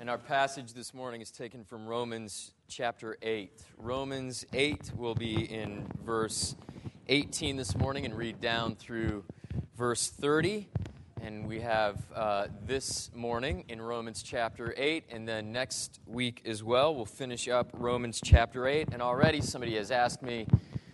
And our passage this morning is taken from Romans chapter 8. Romans 8 will be in verse 18 this morning and read down through verse 30. And we have this morning in Romans chapter 8, and then next week as well, we'll finish up Romans chapter 8. And already somebody has asked me,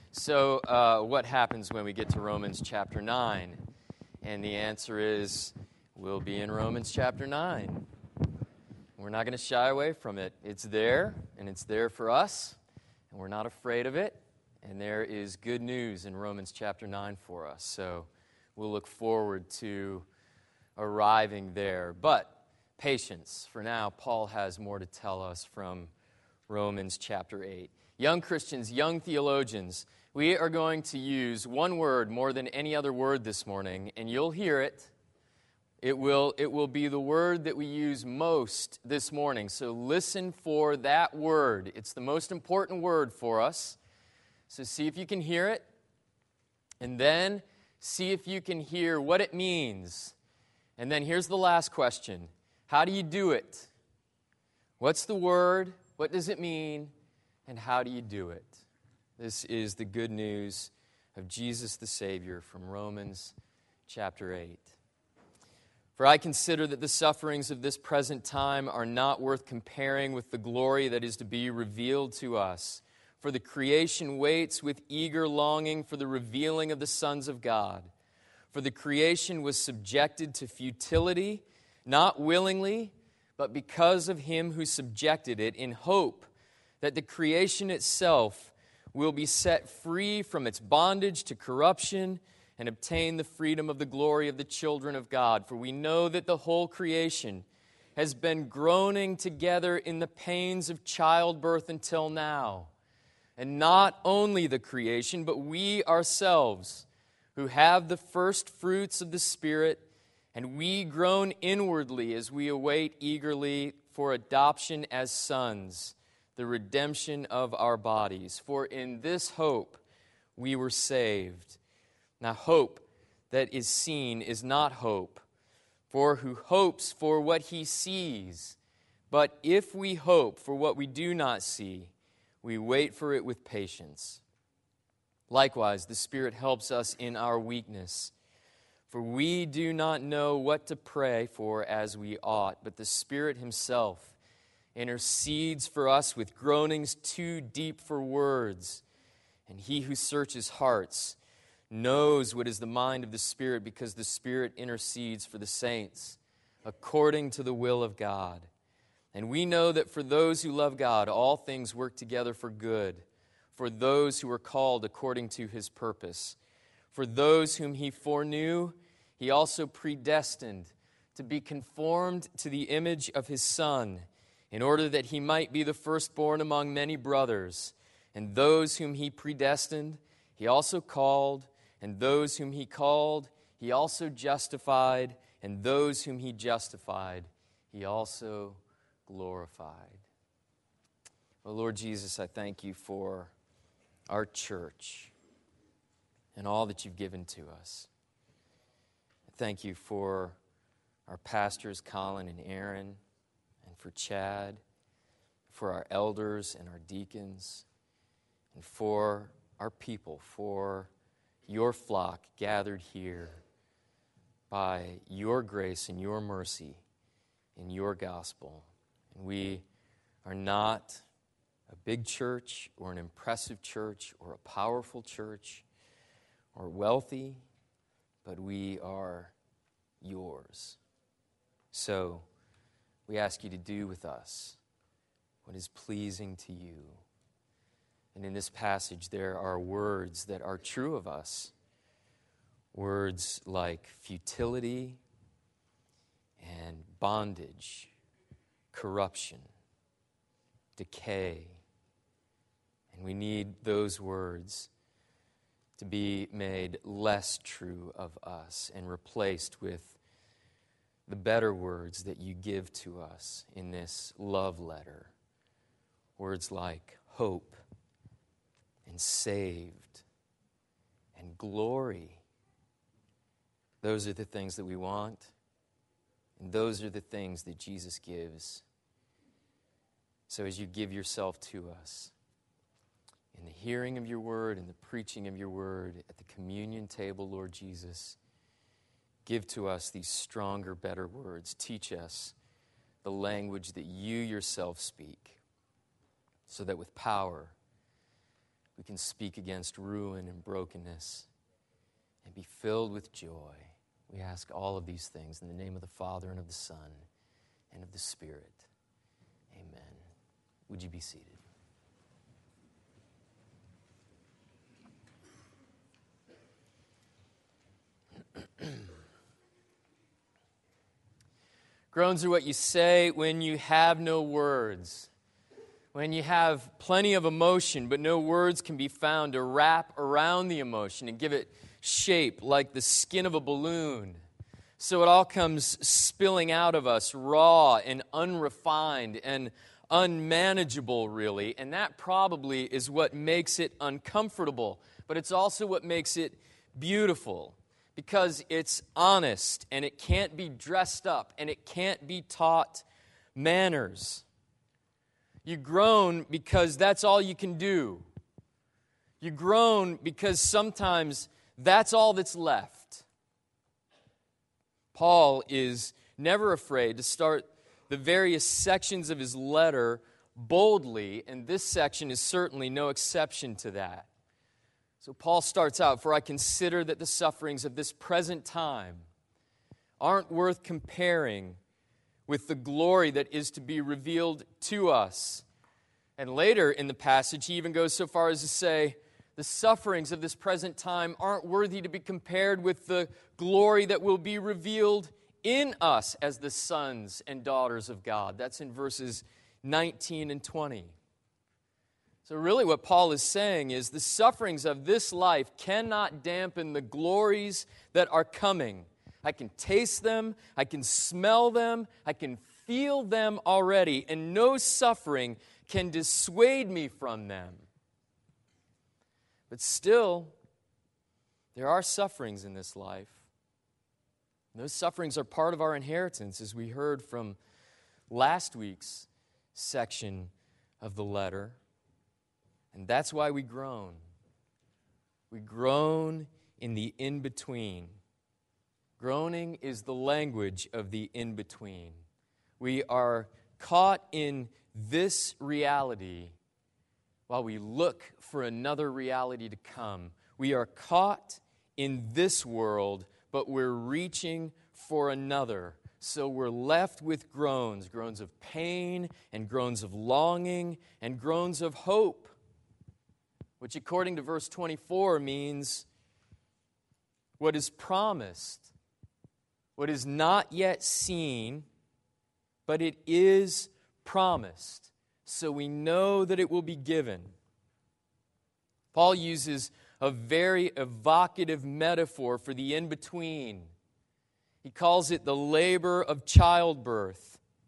so what happens when we get to Romans chapter 9? And the answer is, we'll be in Romans chapter 9. We're not going to shy away from it. It's there, and it's there for us, and we're not afraid of it. And there is good news in Romans chapter 9 for us. So we'll look forward to arriving there. But patience. For now, Paul has more to tell us from Romans chapter 8. Young Christians, young theologians, we are going to use one word more than any other word this morning, and you'll hear it. It will be the word that we use most this morning. So listen for that word. It's the most important word for us. So see if you can hear it. And then see if you can hear what it means. And then here's the last question. How do you do it? What's the word? What does it mean? And how do you do it? This is the good news of Jesus the Savior from Romans chapter 8. For I consider that the sufferings of this present time are not worth comparing with the glory that is to be revealed to us. For the creation waits with eager longing for the revealing of the sons of God. For the creation was subjected to futility, not willingly, but because of him who subjected it, in hope that the creation itself will be set free from its bondage to corruption and obtain the freedom of the glory of the children of God. For we know that the whole creation has been groaning together in the pains of childbirth until now. And not only the creation, but we ourselves, who have the first fruits of the Spirit, and we groan inwardly as we await eagerly for adoption as sons, the redemption of our bodies. For in this hope we were saved. Now, hope that is seen is not hope, for who hopes for what he sees? But if we hope for what we do not see, we wait for it with patience. Likewise, the Spirit helps us in our weakness, for we do not know what to pray for as we ought, but the Spirit himself intercedes for us with groanings too deep for words. And he who searches hearts knows what is the mind of the Spirit, because the Spirit intercedes for the saints according to the will of God. And we know that for those who love God, all things work together for good, for those who are called according to his purpose. For those whom he foreknew, he also predestined to be conformed to the image of his Son, in order that he might be the firstborn among many brothers. And those whom he predestined, he also called. And those whom he called, he also justified. And those whom he justified, he also glorified. Well, Lord Jesus, I thank you for our church and all that you've given to us. I thank you for our pastors, Colin and Aaron, and for Chad, for our elders and our deacons, and for our people, for your flock gathered here by your grace and your mercy in your gospel. And we are not a big church or an impressive church or a powerful church or wealthy, but we are yours. So we ask you to do with us what is pleasing to you. And in this passage, there are words that are true of us. Words like futility and bondage, corruption, decay. And we need those words to be made less true of us and replaced with the better words that you give to us in this love letter. Words like hope and saved and glory. Those are the things that we want, and those are the things that Jesus gives So as you give yourself to us, in the hearing of your word, in the preaching of your word, at the communion table, Lord Jesus, give to us these stronger, better words. Teach us the language that you yourself speak, so that with power we can speak against ruin and brokenness and be filled with joy. We ask all of these things in the name of the Father and of the Son and of the Spirit. Amen. Would you be seated? Groans are what you say when you have no words. When you have plenty of emotion, but no words can be found to wrap around the emotion and give it shape like the skin of a balloon. So it all comes spilling out of us, raw and unrefined and unmanageable, really. And that probably is what makes it uncomfortable. But it's also what makes it beautiful. Because it's honest, and it can't be dressed up, and it can't be taught manners. You groan because that's all you can do. You groan because sometimes that's all that's left. Paul is never afraid to start the various sections of his letter boldly, and this section is certainly no exception to that. So Paul starts out, "For I consider that the sufferings of this present time aren't worth comparing with the glory that is to be revealed to us." And later in the passage, he even goes so far as to say, the sufferings of this present time aren't worthy to be compared with the glory that will be revealed in us as the sons and daughters of God. That's in verses 19 and 20. So really what Paul is saying is the sufferings of this life cannot dampen the glories that are coming. I can taste them, I can smell them, I can feel them already, and no suffering can dissuade me from them. But still, there are sufferings in this life. And those sufferings are part of our inheritance, as we heard from last week's section of the letter. And that's why we groan. We groan in the in-between. Groaning is the language of the in-between. We are caught in this reality while we look for another reality to come. We are caught in this world, but we're reaching for another. So we're left with groans, groans of pain and groans of longing and groans of hope, which according to verse 24 means what is promised, what is not yet seen, but it is promised. So we know that it will be given. Paul uses a very evocative metaphor for the in-between. He calls it the labor of childbirth.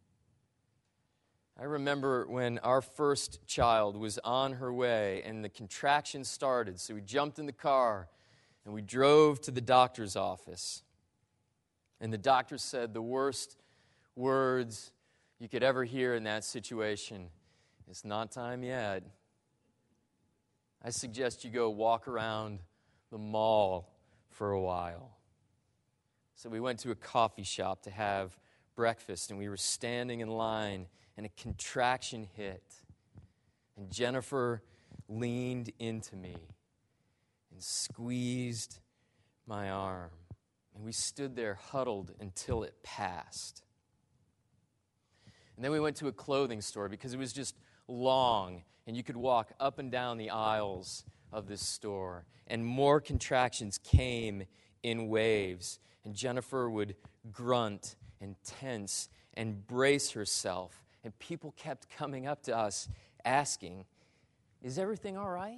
I remember when our first child was on her way and the contractions started. So we jumped in the car and we drove to the doctor's office. And the doctor said the worst words you could ever hear in that situation. "It's not time yet." I suggest you go walk around the mall for a while. So we went to a coffee shop to have breakfast, and we were standing in line, and a contraction hit. And Jennifer leaned into me and squeezed my arm. And we stood there huddled until it passed. And then we went to a clothing store because it was just long, and you could walk up and down the aisles of this store. And more contractions came in waves. And Jennifer would grunt and tense and brace herself. And people kept coming up to us asking, "Is everything all right?"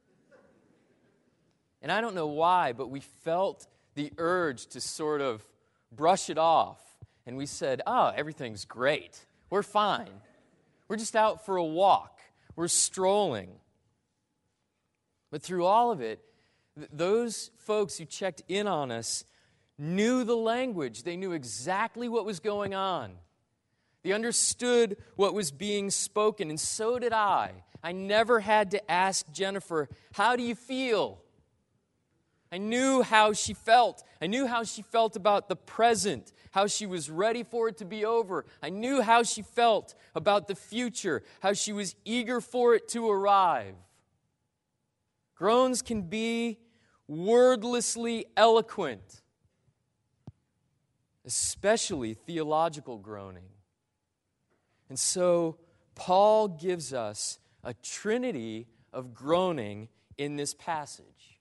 And I don't know why, but we felt the urge to sort of brush it off. And we said, "Oh, everything's great. We're fine. We're just out for a walk. We're strolling." But through all of it, those folks who checked in on us knew the language. They knew exactly what was going on. They understood what was being spoken, and so did I. I never had to ask Jennifer, "How do you feel?" I knew how she felt. I knew how she felt about the present, how she was ready for it to be over. I knew how she felt about the future, how she was eager for it to arrive. Groans can be wordlessly eloquent, especially theological groaning. And so Paul gives us a trinity of groaning in this passage.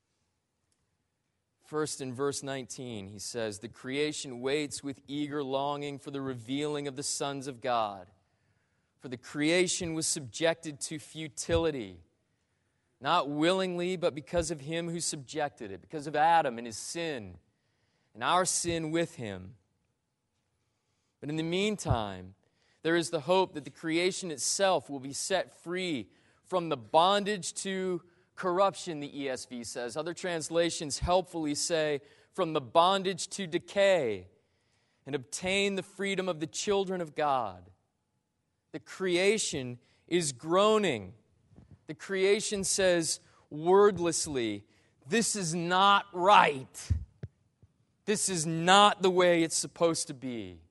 First, in verse 19, he says, "The creation waits with eager longing for the revealing of the sons of God. For the creation was subjected to futility, not willingly, but because of him who subjected it, because of Adam and his sin, and our sin with him. But in the meantime, there is the hope that the creation itself will be set free from the bondage to corruption," the ESV says. Other translations helpfully say, "from the bondage to decay, and obtain the freedom of the children of God." The creation is groaning. The creation says wordlessly, "This is not right. This is not the way it's supposed to be."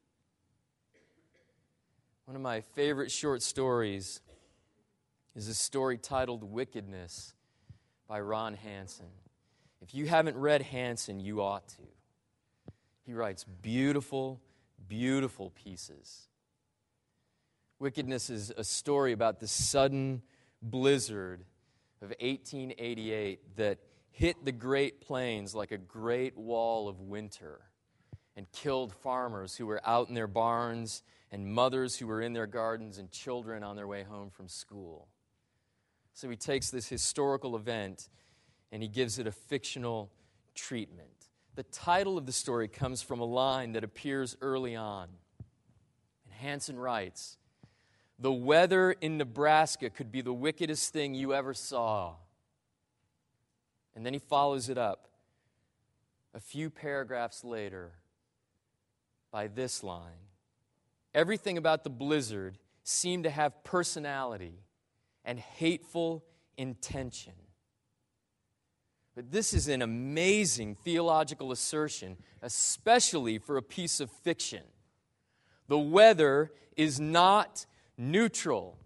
One of my favorite short stories is a story titled "Wickedness" by Ron Hansen. If you haven't read Hansen, you ought to. He writes beautiful, beautiful pieces. Wickedness is a story about the sudden blizzard of 1888 that hit the Great Plains like a great wall of winter and killed farmers who were out in their barns and mothers who were in their gardens and children on their way home from school. So he takes this historical event and he gives it a fictional treatment. The title of the story comes from a line that appears early on. And Hansen writes, "The weather in Nebraska could be the wickedest thing you ever saw." And then he follows it up a few paragraphs later by this line: "Everything about the blizzard seemed to have personality and hateful intention." But this is an amazing theological assertion, especially for a piece of fiction. The weather is not neutral.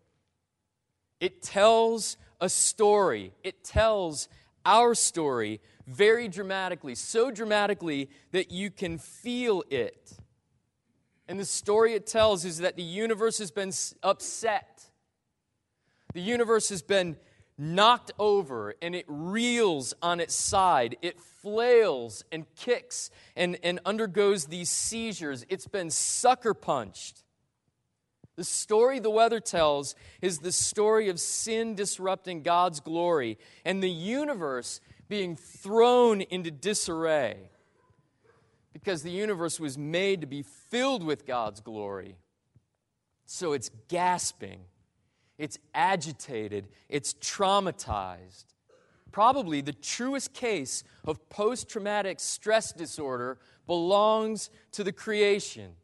It tells a story. It tells our story very dramatically, so dramatically that you can feel it. And the story it tells is that the universe has been upset. The universe has been knocked over, and it reels on its side. It flails and kicks and undergoes these seizures. It's been sucker punched. The story the weather tells is the story of sin disrupting God's glory and the universe being thrown into disarray, because the universe was made to be filled with God's glory. So it's gasping, it's agitated, it's traumatized. Probably the truest case of post-traumatic stress disorder belongs to the creation.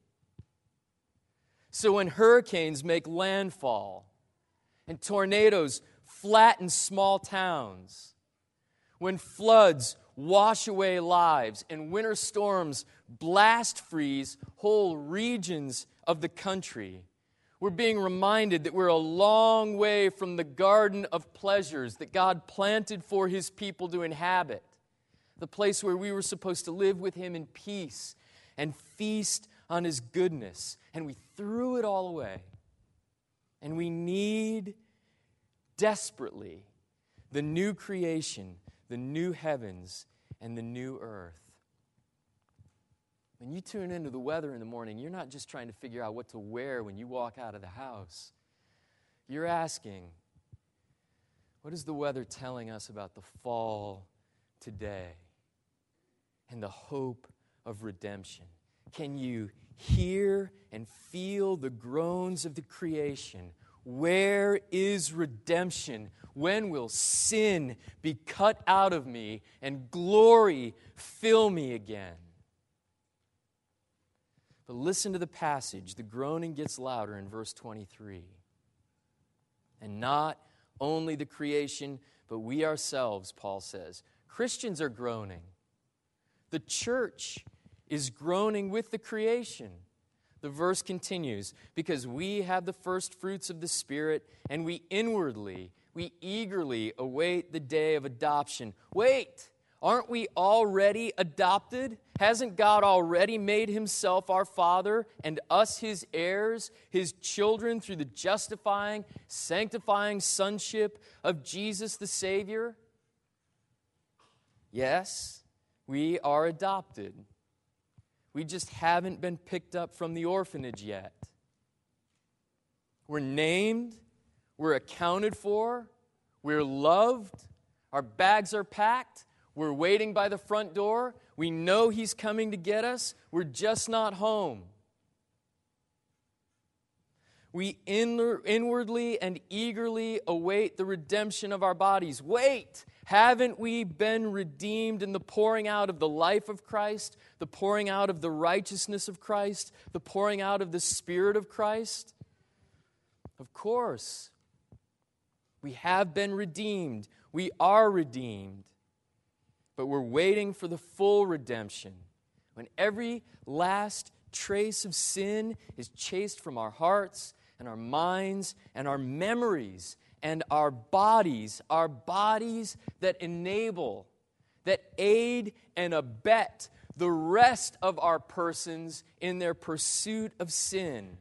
So when hurricanes make landfall and tornadoes flatten small towns, when floods wash away lives and winter storms blast freeze whole regions of the country, we're being reminded that we're a long way from the garden of pleasures that God planted for His people to inhabit, the place where we were supposed to live with Him in peace and feast on His goodness. And we threw it all away. And we need desperately the new creation, the new heavens, and the new earth. When you tune into the weather in the morning, you're not just trying to figure out what to wear when you walk out of the house. You're asking, what is the weather telling us about the fall today and the hope of redemption? Can you hear and feel the groans of the creation? Where is redemption? When will sin be cut out of me and glory fill me again? But listen to the passage. The groaning gets louder in verse 23. And not only the creation, but we ourselves, Paul says. Christians are groaning. The church is groaning with the creation. The verse continues, because we have the first fruits of the Spirit, and we eagerly await the day of adoption. Wait, aren't we already adopted? Hasn't God already made himself our Father and us his heirs, his children through the justifying, sanctifying sonship of Jesus the Savior? Yes, we are adopted. We just haven't been picked up from the orphanage yet. We're named, we're accounted for, we're loved, our bags are packed, we're waiting by the front door, we know he's coming to get us, we're just not home. We inwardly and eagerly await the redemption of our bodies. Wait! Haven't we been redeemed in the pouring out of the life of Christ, the pouring out of the righteousness of Christ, the pouring out of the Spirit of Christ? Of course. We have been redeemed. We are redeemed. But we're waiting for the full redemption, when every last trace of sin is chased from our hearts and our minds and our memories and our bodies that enable, that aid and abet the rest of our persons in their pursuit of sin.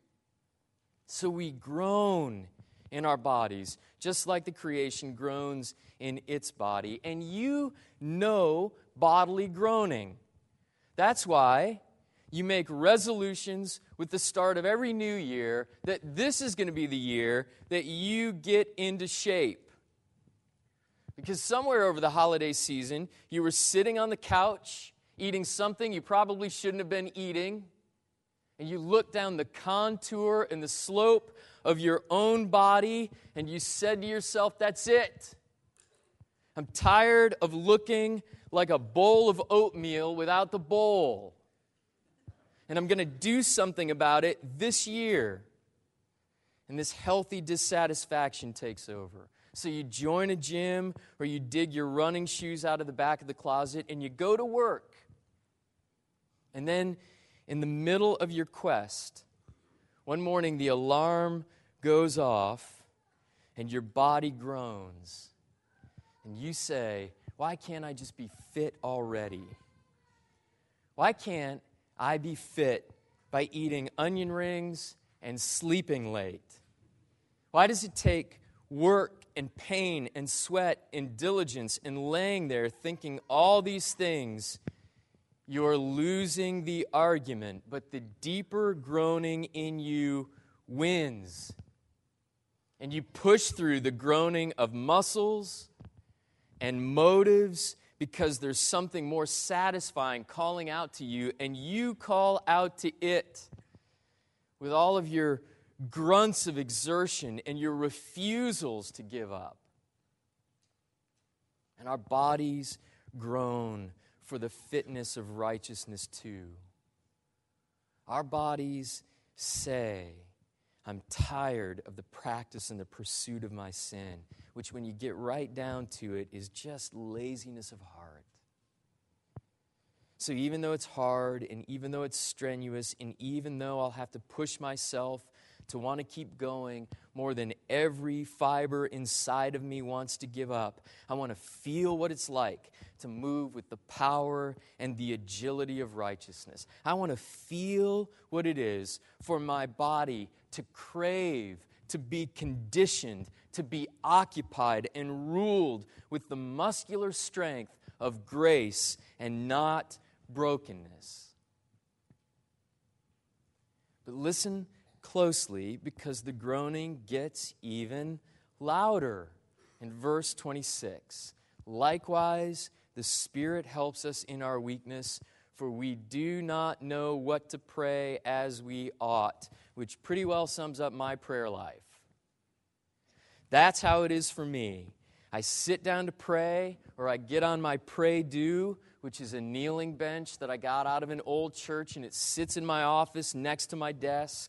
So we groan in our bodies, just like the creation groans in its body. And you know bodily groaning. That's why you make resolutions with the start of every new year that this is going to be the year that you get into shape. Because somewhere over the holiday season, you were sitting on the couch eating something you probably shouldn't have been eating, and you looked down the contour and the slope of your own body, and you said to yourself, that's it. I'm tired of looking like a bowl of oatmeal without the bowl. And I'm going to do something about it this year. And this healthy dissatisfaction takes over. So you join a gym or you dig your running shoes out of the back of the closet and you go to work. And then in the middle of your quest, one morning the alarm goes off and your body groans. And you say, why can't I just be fit already? Why can't I be fit by eating onion rings and sleeping late? Why does it take work and pain and sweat and diligence and laying there thinking all these things? You're losing the argument, but the deeper groaning in you wins. And you push through the groaning of muscles and motives because there's something more satisfying calling out to you, and you call out to it with all of your grunts of exertion and your refusals to give up. And our bodies groan for the fitness of righteousness too. Our bodies say, I'm tired of the practice and the pursuit of my sin, which when you get right down to it is just laziness of heart. So even though it's hard, and even though it's strenuous, and even though I'll have to push myself to want to keep going more than every fiber inside of me wants to give up, I want to feel what it's like to move with the power and the agility of righteousness. I want to feel what it is for my body to crave, to be conditioned, to be occupied and ruled with the muscular strength of grace and not brokenness. But listen closely, because the groaning gets even louder. In verse 26, likewise, the Spirit helps us in our weakness, for we do not know what to pray as we ought, which pretty well sums up my prayer life. That's how it is for me. I sit down to pray, or I get on my pray-do, which is a kneeling bench that I got out of an old church, and it sits in my office next to my desk.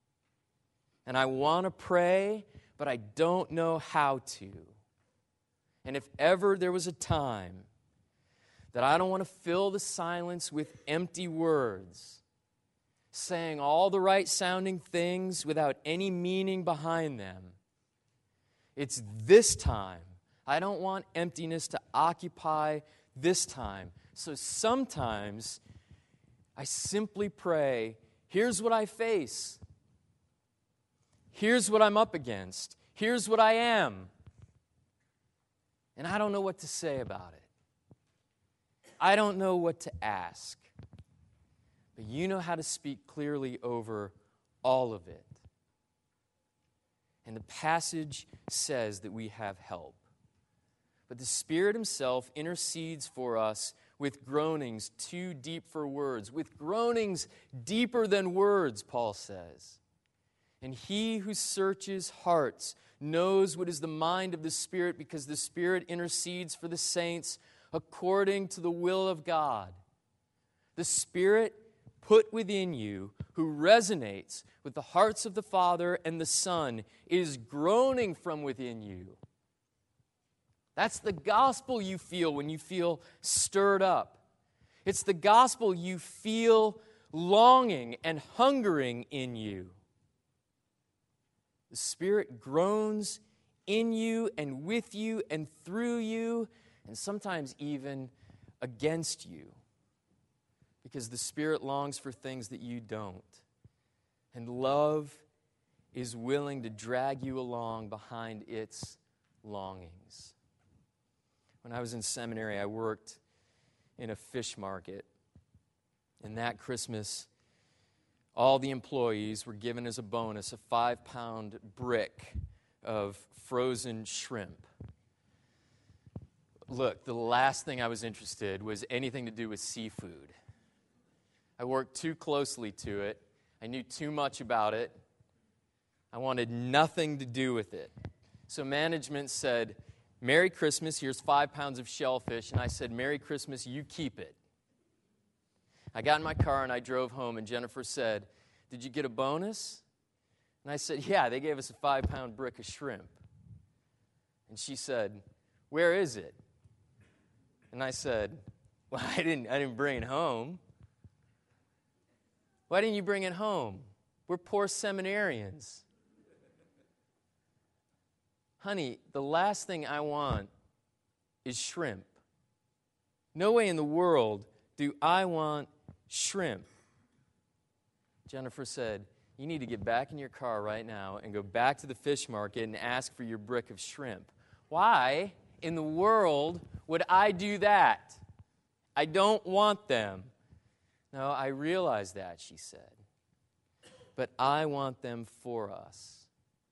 And I want to pray, but I don't know how to. And if ever there was a time that I don't want to fill the silence with empty words, saying all the right sounding things without any meaning behind them, it's this time. I don't want emptiness to occupy this time. So sometimes I simply pray, here's what I face. Here's what I'm up against. Here's what I am. And I don't know what to say about it. I don't know what to ask. But you know how to speak clearly over all of it. And the passage says that we have help. But the Spirit Himself intercedes for us with groanings too deep for words, with groanings deeper than words, Paul says. And He who searches hearts knows what is the mind of the Spirit, because the Spirit intercedes for the saints according to the will of God. The Spirit put within you, who resonates with the hearts of the Father and the Son, is groaning from within you. That's the gospel you feel when you feel stirred up. It's the gospel you feel longing and hungering in you. The Spirit groans in you and with you and through you, and sometimes even against you, because the Spirit longs for things that you don't. And love is willing to drag you along behind its longings. When I was in seminary, I worked in a fish market. And that Christmas, all the employees were given as a bonus a 5-pound brick of frozen shrimp. Look, the last thing I was interested was anything to do with seafood. I worked too closely to it. I knew too much about it. I wanted nothing to do with it. So management said, Merry Christmas, here's 5 pounds of shellfish. And I said, Merry Christmas, you keep it. I got in my car and I drove home, and Jennifer said, did you get a bonus? And I said, yeah, they gave us a 5-pound brick of shrimp. And she said, where is it? And I said, well, I didn't bring it home. Why didn't you bring it home? We're poor seminarians. Honey, the last thing I want is shrimp. No way in the world do I want shrimp. Jennifer said, you need to get back in your car right now and go back to the fish market and ask for your brick of shrimp. Why in the world would I do that? I don't want them. No, I realize that, she said. But I want them for us.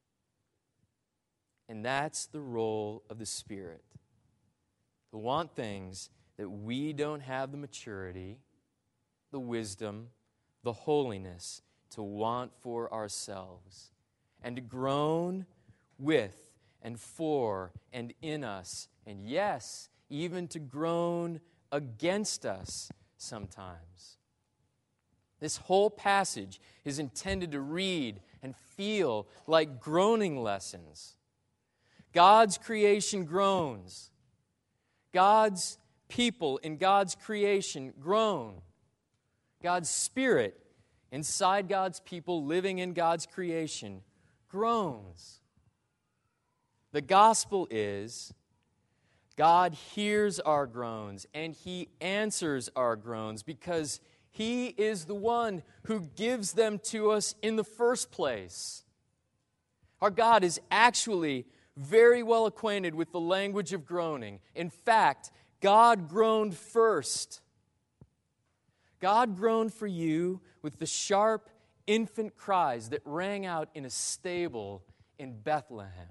And that's the role of the Spirit. To want things that we don't have the maturity, the wisdom, the holiness to want for ourselves. And to groan with and for and in us. And yes, even to groan against us sometimes. This whole passage is intended to read and feel like groaning lessons. God's creation groans. God's people in God's creation groan. God's Spirit inside God's people living in God's creation groans. The gospel is God hears our groans and He answers our groans because He is the one who gives them to us in the first place. Our God is actually very well acquainted with the language of groaning. In fact, God groaned first. God groaned for you with the sharp infant cries that rang out in a stable in Bethlehem.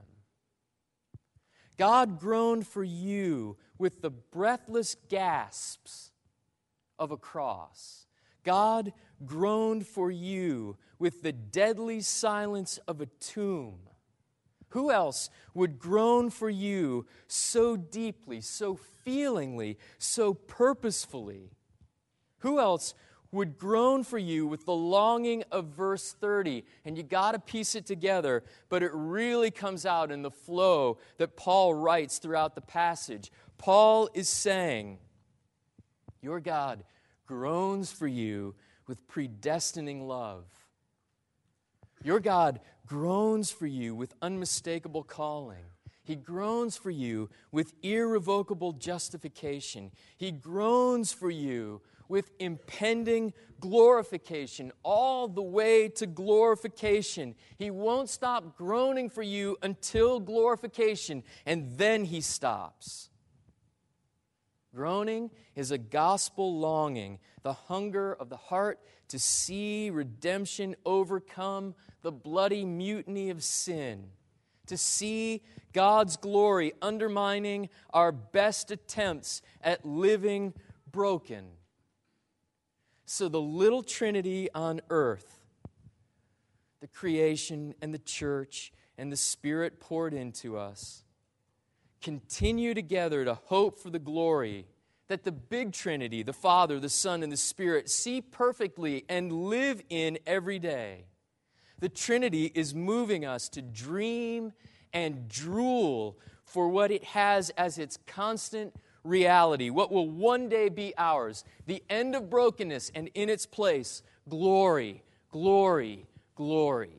God groaned for you with the breathless gasps of a cross. God groaned for you with the deadly silence of a tomb, Who else would groan for you so deeply, so feelingly, so purposefully? Who else would groan for you with the longing of verse 30? And you got to piece it together, but it really comes out in the flow that Paul writes throughout the passage. Paul is saying, your God groans for you with predestining love. Your God groans for you with unmistakable calling. He groans for you with irrevocable justification. He groans for you with impending glorification, all the way to glorification. He won't stop groaning for you until glorification, and then he stops. Groaning is a gospel longing, the hunger of the heart to see redemption overcome the bloody mutiny of sin, to see God's glory undermining our best attempts at living broken. So the little Trinity on earth, the creation and the church and the Spirit poured into us, continue together to hope for the glory that the big Trinity, the Father, the Son, and the Spirit, see perfectly and live in every day. The Trinity is moving us to dream and drool for what it has as its constant reality, what will one day be ours, the end of brokenness, and in its place, glory, glory, glory.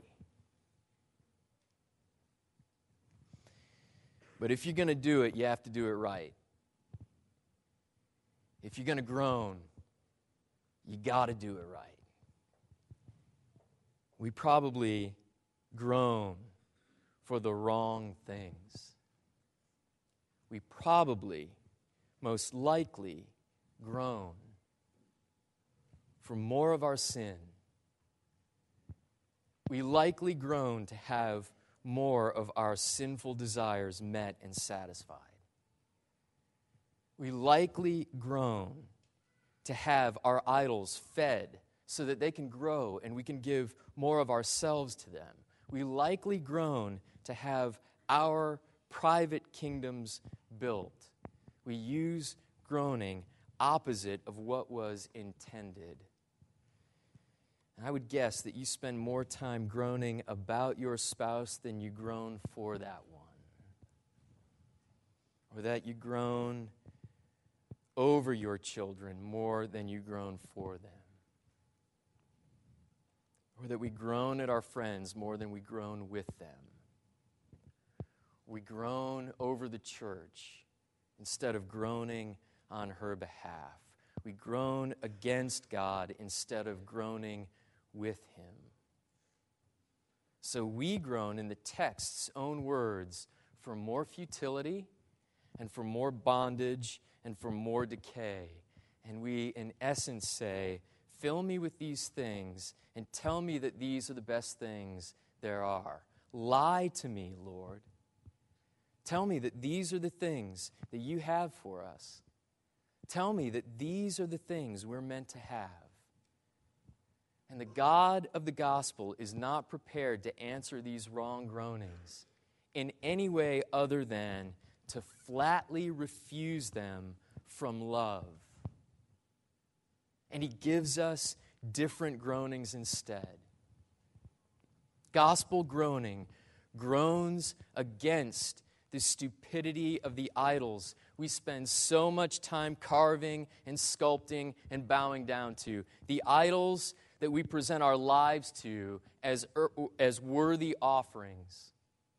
But if you're going to do it, you have to do it right. If you're going to groan, you got to do it right. We probably groan for the wrong things. We probably, most likely, groan for more of our sin. We likely groan to have more of our sinful desires met and satisfied. We likely groan to have our idols fed so that they can grow and we can give more of ourselves to them. We likely groan to have our private kingdoms built. We use groaning opposite of what was intended. And I would guess that you spend more time groaning about your spouse than you groan for that one. Or that you groan over your children more than you groan for them. Or that we groan at our friends more than we groan with them. We groan over the church instead of groaning on her behalf. We groan against God instead of groaning with Him. So we groan in the text's own words for more futility and for more bondage and for more decay. And we, in essence, say, fill me with these things and tell me that these are the best things there are. Lie to me, Lord. Tell me that these are the things that you have for us. Tell me that these are the things we're meant to have. And the God of the gospel is not prepared to answer these wrong groanings in any way other than to flatly refuse them from love. And He gives us different groanings instead. Gospel groaning groans against the stupidity of the idols we spend so much time carving and sculpting and bowing down to. The idols that we present our lives to as worthy offerings.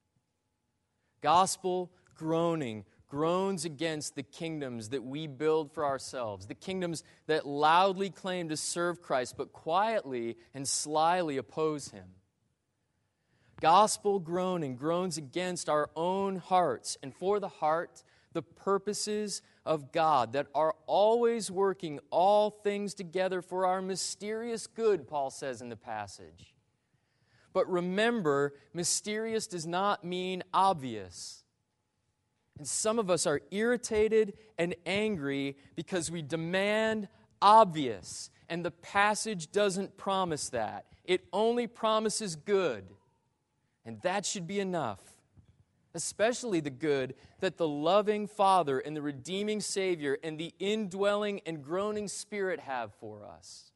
Gospel groaning groans against the kingdoms that we build for ourselves, the kingdoms that loudly claim to serve Christ but quietly and slyly oppose Him. Gospel groaning groans against our own hearts, and for the heart, the purposes of God that are always working all things together for our mysterious good, Paul says in the passage. But remember, mysterious does not mean obvious. And some of us are irritated and angry because we demand obvious, and the passage doesn't promise that. It only promises good. And that should be enough. especially the good that the loving Father and the redeeming Savior and the indwelling and groaning Spirit have for us.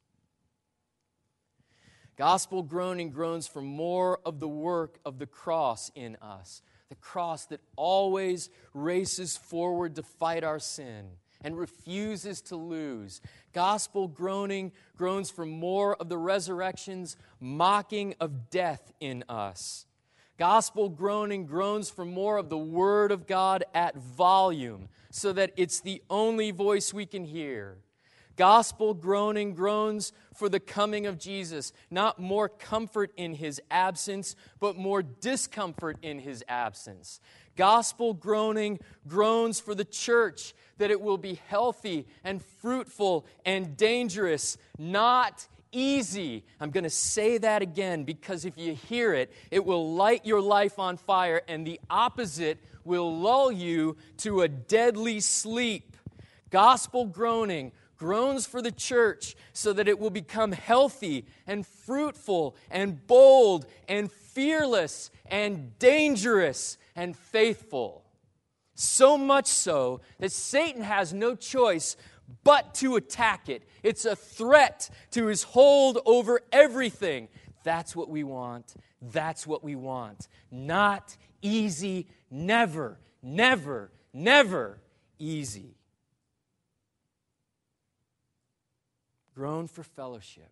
Gospel groaning groans for more of the work of the cross in us, the cross that always races forward to fight our sin and refuses to lose. Gospel groaning groans for more of the resurrection's mocking of death in us. Gospel groaning groans for more of the Word of God at volume, so that it's the only voice we can hear. Gospel groaning groans for the coming of Jesus, not more comfort in His absence, but more discomfort in His absence. Gospel groaning groans for the church, that it will be healthy and fruitful and dangerous, not easy. I'm going to say that again, because if you hear it, it will light your life on fire, and the opposite will lull you to a deadly sleep. Gospel groaning groans for the church so that it will become healthy and fruitful and bold and fearless and dangerous and faithful. So much so that Satan has no choice but to attack it. It's a threat to his hold over everything. That's what we want. That's what we want. Not easy, never, never, never easy. Groan for fellowship.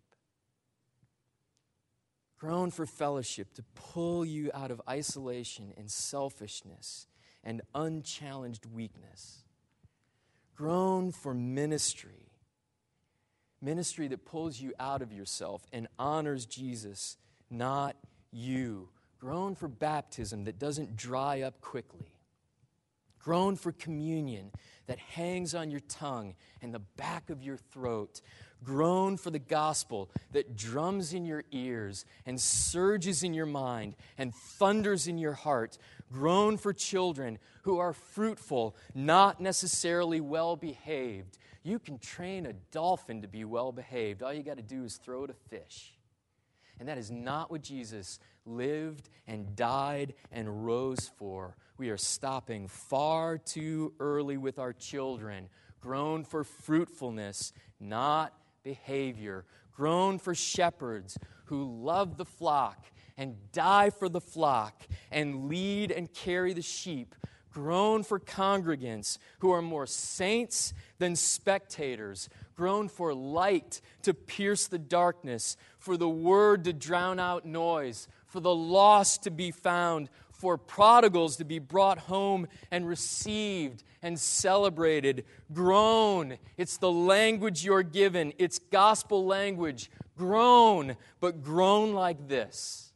Groan for fellowship to pull you out of isolation and selfishness and unchallenged weakness. Groan for ministry. Ministry that pulls you out of yourself and honors Jesus, not you. Groan for baptism that doesn't dry up quickly. Groan for communion that hangs on your tongue and the back of your throat. Groan for the gospel that drums in your ears and surges in your mind and thunders in your heart. Groan for children who are fruitful, not necessarily well-behaved. You can train a dolphin to be well-behaved. All you got to do is throw it a fish. And that is not what Jesus lived and died and rose for. We are stopping far too early with our children. Groan for fruitfulness, not behavior. Groan for shepherds who love the flock and die for the flock and lead and carry the sheep. Groan for congregants who are more saints than spectators. Groan for light to pierce the darkness, for the word to drown out noise, for the lost to be found, for prodigals to be brought home and received and celebrated. Groan. It's the language you're given. It's gospel language. Groan, but groan like this.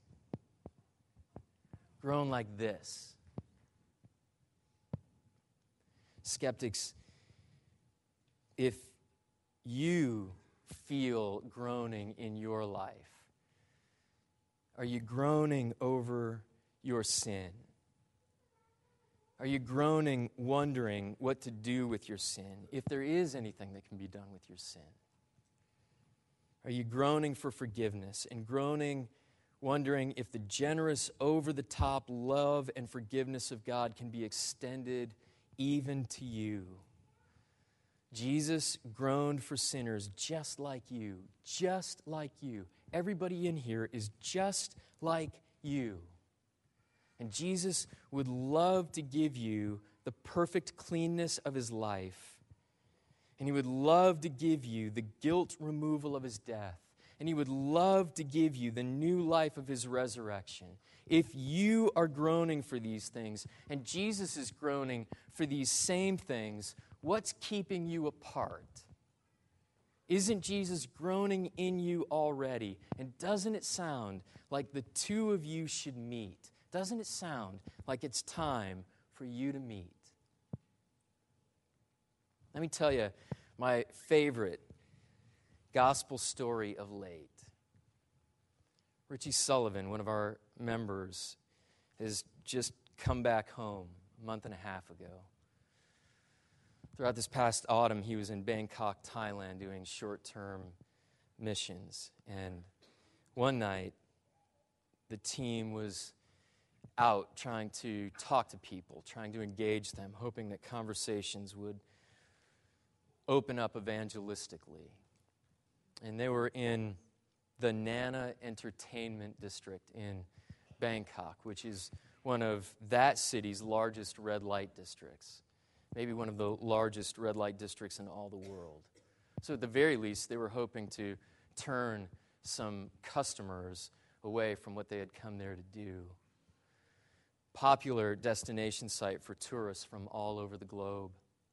Groan like this. Skeptics, if you feel groaning in your life, are you groaning over your sin? Are you groaning, wondering what to do with your sin, if there is anything that can be done with your sin? Are you groaning for forgiveness and groaning, wondering if the generous, over-the-top love and forgiveness of God can be extended even to you? Jesus groaned for sinners just like you, just like you. Everybody in here is just like you. And Jesus would love to give you the perfect cleanness of His life. And He would love to give you the guilt removal of His death. And He would love to give you the new life of His resurrection. If you are groaning for these things, and Jesus is groaning for these same things, what's keeping you apart? Isn't Jesus groaning in you already? And doesn't it sound like the two of you should meet? Doesn't it sound like it's time for you to meet? Let me tell you my favorite gospel story of late. Richie Sullivan, one of our members, has just come back home a month and a half ago. Throughout this past autumn, he was in Bangkok, Thailand, doing short-term missions. And one night, the team was out trying to talk to people, trying to engage them, hoping that conversations would open up evangelistically. And they were in the Nana Entertainment District in Bangkok, which is one of that city's largest red light districts, maybe one of the largest red light districts in all the world. So at the very least, they were hoping to turn some customers away from what they had come there to do. Popular destination site for tourists from all over the globe.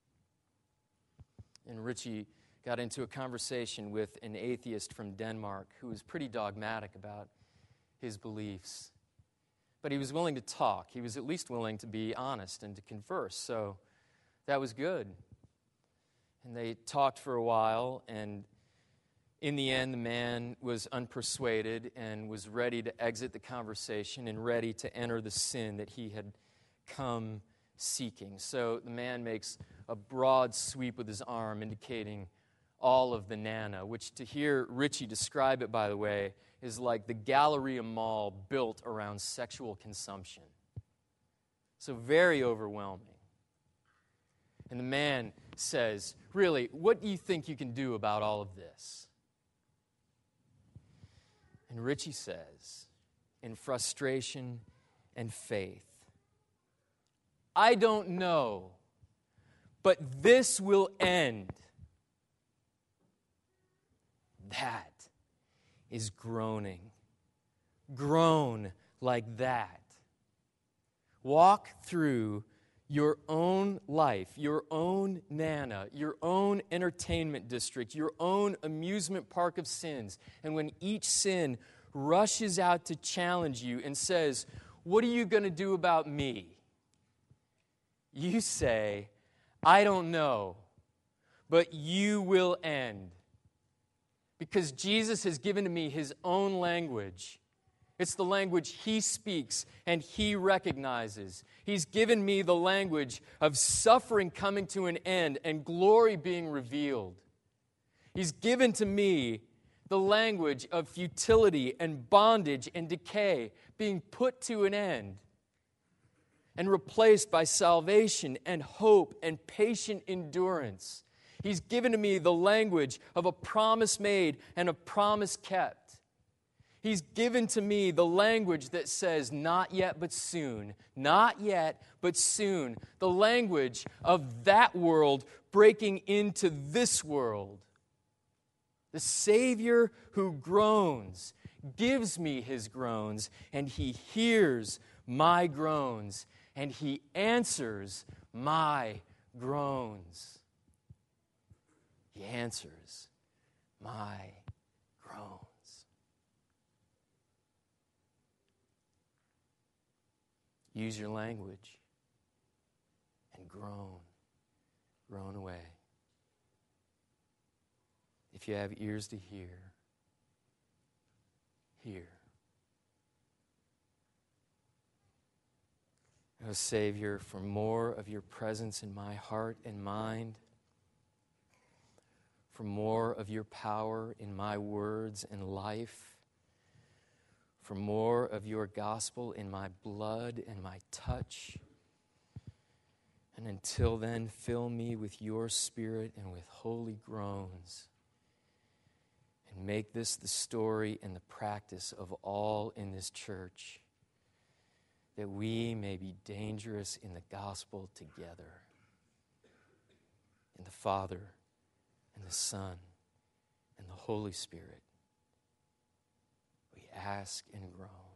And Richie got into a conversation with an atheist from Denmark who was pretty dogmatic about his beliefs. But he was willing to talk. He was at least willing to be honest and to converse. So that was good. And they talked for a while, and in the end, the man was unpersuaded and was ready to exit the conversation and ready to enter the sin that he had come seeking. So the man makes a broad sweep with his arm, indicating all of the Nana, which, to hear Richie describe it, by the way, is like the Galleria Mall built around sexual consumption. So very overwhelming. And the man says, really, what do you think you can do about all of this? And Richie says, in frustration and faith, I don't know, but this will end. That is groaning. Groan like that. Walk through your own life, your own Nana, your own entertainment district, your own amusement park of sins. And when each sin rushes out to challenge you and says, what are you going to do about me? You say, I don't know, but you will end. Because Jesus has given to me his own language. It's the language he speaks and he recognizes. He's given me the language of suffering coming to an end and glory being revealed. He's given to me the language of futility and bondage and decay being put to an end and replaced by salvation and hope and patient endurance. He's given to me the language of a promise made and a promise kept. He's given to me the language that says, not yet, but soon. Not yet, but soon. The language of that world breaking into this world. The Savior who groans gives me his groans, and he hears my groans, and he answers my groans. He answers my groans. Use your language and groan. Groan away. If you have ears to hear, hear. Oh, Savior, for more of your presence in my heart and mind, for more of your power in my words and life, for more of your gospel in my blood and my touch. And until then, fill me with your Spirit and with holy groans. And make this the story and the practice of all in this church, that we may be dangerous in the gospel together. In the Father, and the Son, and the Holy Spirit. We ask and groan.